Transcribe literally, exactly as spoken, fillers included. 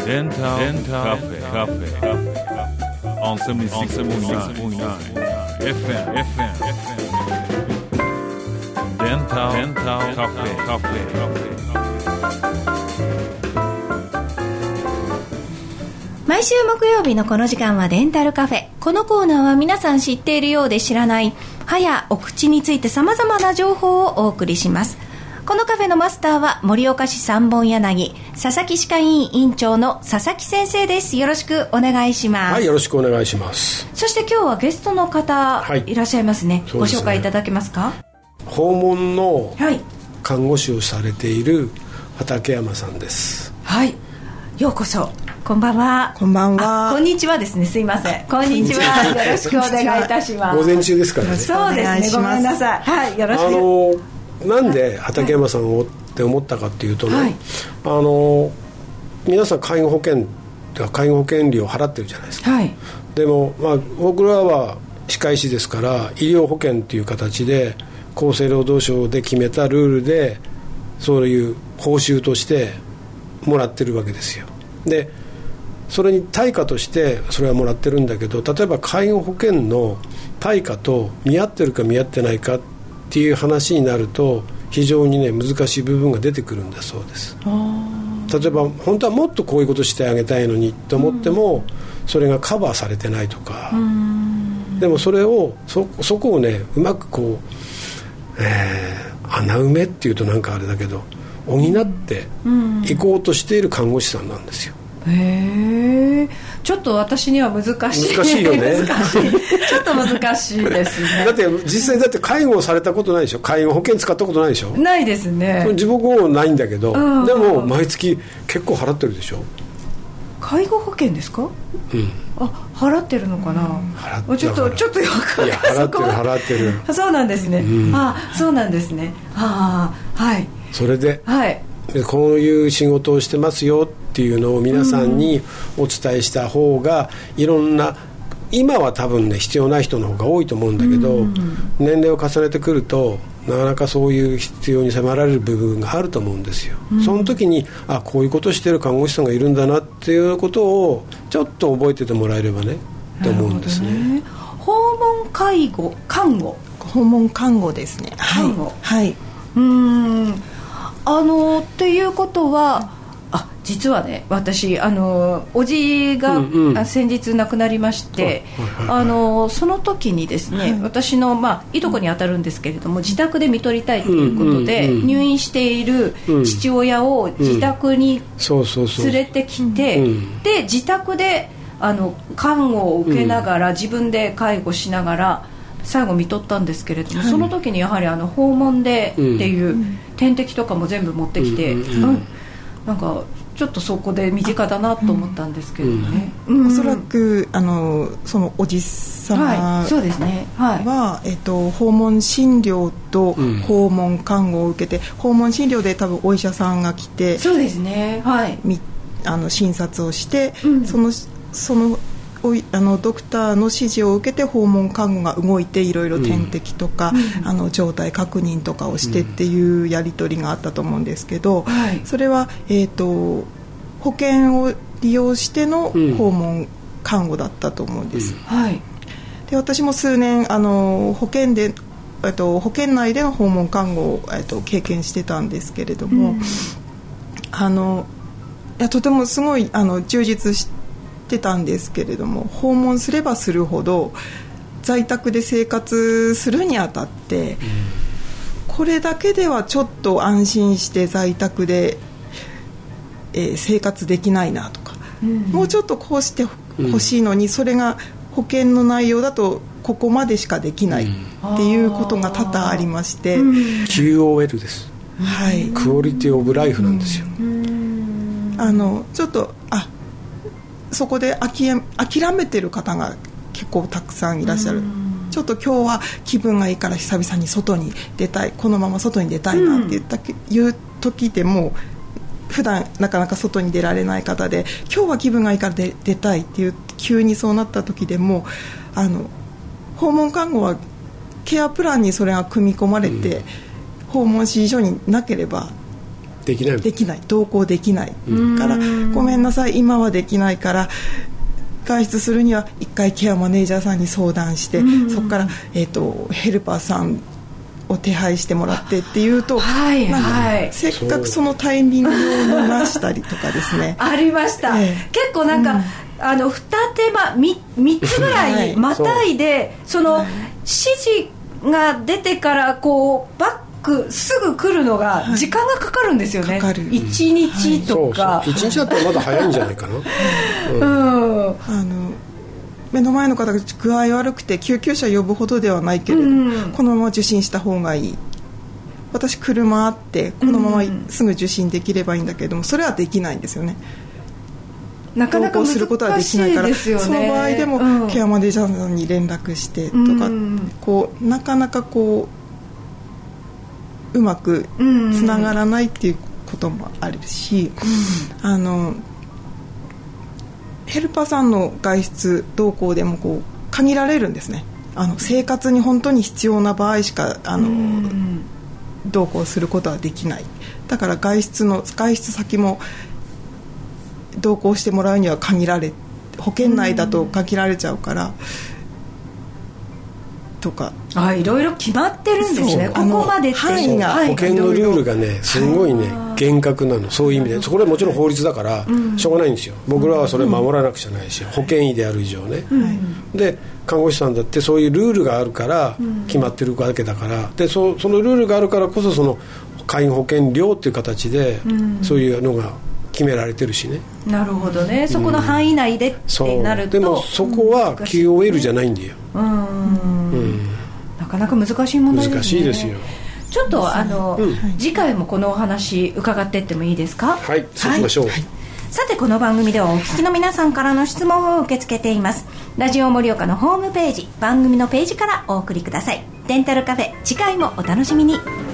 デンタルカフェカフェ on セブンティーシックスポイントナイン エフエム エフエム デンタルカフェカフェ。 毎週木曜日のこの時間はデンタルカフェ。このコーナーは皆さん知っているようで知らない歯やお口について様々な情報をお送りします。このカフェのマスターは盛岡市三本柳佐々木歯科医院院長の佐々木先生です。よろしくお願いします。 はい、よろしくお願いします。 そして今日はゲストの方、はい、いらっしゃいますね。ご紹介いただけますか。 訪問の看護師をされている畠山さんです。 はい、ようこそ。こんばんは。 こんばんは。 こんにちはですね。すいません。こんにちは。よろしくお願いいたします。 午前中ですからね。 そうですね。ごめんなさい。はい、よろしく。 あのなんで畠山さんをって思ったかっていうとね、はい、あの皆さん介護保険介護保険料を払ってるじゃないですか。はい、でも、まあ、僕らは歯科医師ですから医療保険っていう形で厚生労働省で決めたルールでそういう報酬としてもらってるわけですよ。でそれに対価としてそれはもらってるんだけど、例えば介護保険の対価と見合ってるか見合ってないかっていう話になると非常にね難しい部分が出てくるんだそうです。例えば本当はもっとこういうことしてあげたいのにと思っても、うん、それがカバーされてないとか、でもそれを そ, そこをねうまくこう、えー、穴埋めっていうとなんかあれだけど補っていこうとしている看護師さんなんですよ。 へえ、ちょっと私には難しい。 難しいよね。 難しい。ちょっと難しいですね。 だって実際だって介護をされたことないでしょ。介護保険使ったことないでしょ。 ないですね。 自分もないんだけど、うん、でも毎月結構払ってるでしょ。 介護保険ですか。うん。あ、払ってるのかな。うん、払ってる。ちょっとちょっとよく。 いや払ってる払ってる。 そうなんですね。うん、あ、そうなんですね。ああ、はい。 それで。 はい。 でこういう仕事をしてますよっていうのを皆さんにお伝えした方が、いろんな今は多分ね必要ない人の方が多いと思うんだけど、うん、年齢を重ねてくるとなかなかそういう必要に迫られる部分があると思うんですよ。うん、その時にあこういうことをしている看護師さんがいるんだなっていうことをちょっと覚えててもらえればねと思うんですね。 訪問介護看護訪問看護ですね。 看護、 はい、 うーんあのっていうことは、あ実はね私あのおじが、うんうん、先日亡くなりまして、あのその時にですね、はい、私の、まあ、いとこに当たるんですけれども、自宅で看取りたいということで、うんうんうん、入院している父親を自宅に連れてきて、で自宅であの看護を受けながら、うん、自分で介護しながら最後看取ったんですけれども、はい、その時にやはりあの訪問でっていう、うん、点滴とかも全部持ってきて、うんうんうん、なんかちょっとそこで身近だなと思ったんですけどね、 うんうん、おそらくあのそのおじさまは、 はいそうですねはいえっと、訪問診療と訪問看護を受けて、うん、訪問診療で多分お医者さんが来てそうですね、はい、 あの診察をして、うん、そのそのあのドクターの指示を受けて訪問看護が動いていろいろ点滴とか、うん、あの状態確認とかをしてっていうやり取りがあったと思うんですけど、うん、それは、えーと、保険を利用しての訪問看護だったと思うんです、うんはい、で私も数年あの保険でえっと保険内での訪問看護を、えっと、経験してたんですけれども、うん、あのいやとてもすごいあの充実しててたんですけれども、訪問すればするほど在宅で生活するにあたって、うん、これだけではちょっと安心して在宅で、えー、生活できないなとか、うん、もうちょっとこうしてほしいのに、うん、それが保険の内容だとここまでしかできないっていうことが多々ありまして、うん、 キューオーエル です、 はい、 クオリティオブライフなんですよ、うんうん、あのちょっとあそこで諦めてる方が結構たくさんいらっしゃる。ちょっと今日は気分がいいから久々に外に出たい、このまま外に出たいなって言った、うん、いう時でも普段なかなか外に出られない方で、今日は気分がいいから出、出たいっていう急にそうなった時でも、あの訪問看護はケアプランにそれが組み込まれて、うん、訪問指示書になければできないできない同行できないからごめんなさい今はできないから外出するには一回ケアマネージャーさんに相談してそこから、えーと、ヘルパーさんを手配してもらってっていうと、 はいはい、 せっかくそのタイミングを逃したりとかですねありました、えー、結構なんか、うん、あの二手間 3, 3つぐらいまたいで、はい、その、はい、指示が出てからこうバックすぐ来るのが時間がかかるんですよね、はい、いちにちとか、 はい、そうそういちにちだったらまだ早いんじゃないかな、 うんうん、あの目の前の方が具合悪くて救急車呼ぶほどではないけれど、うん、このまま受診した方がいい私車あってこのまますぐ受診できればいいんだけれどもそれはできないんですよねなかなか難しいですよね。 することはできないからその場合でも、うん、ケアマネージャーさんに連絡してとか、うん、こうなかなかこううまくつながらないっていうこともあるし、うん、あのヘルパーさんの外出同行でもこう限られるんですね。あの生活に本当に必要な場合しかあの、うん、同行することはできない。だから外出の外出先も同行してもらうには限られ保険内だと限られちゃうから、うん、とかあいろいろ決まってるんですね。ここまでって範囲が保険のルールがねすごいね厳格なの。そういう意味でこれはもちろん法律だからしょうがないんですよ。僕らはそれ守らなくちゃないし、うん、保険医である以上ね、うん、で看護師さんだってそういうルールがあるから決まってるわけだから、で そ, そのルールがあるからこそその介護保険料っていう形でそういうのが決められてるしね。 なるほどね。そこの範囲内でってなると、 でもそこは キューオーエル じゃないんだよ。うん、 うん、なかなか難しい問題ですね。 難しいですよ。 ちょっとあの、うん、次回もこのお話伺っていってもいいですか。 はい、そうしましょう、はい。 さてこの番組ではお聞きの皆さんからの質問を受け付けています。ラジオ盛岡のホームページ番組のページからお送りください。デンタルカフェ次回もお楽しみに。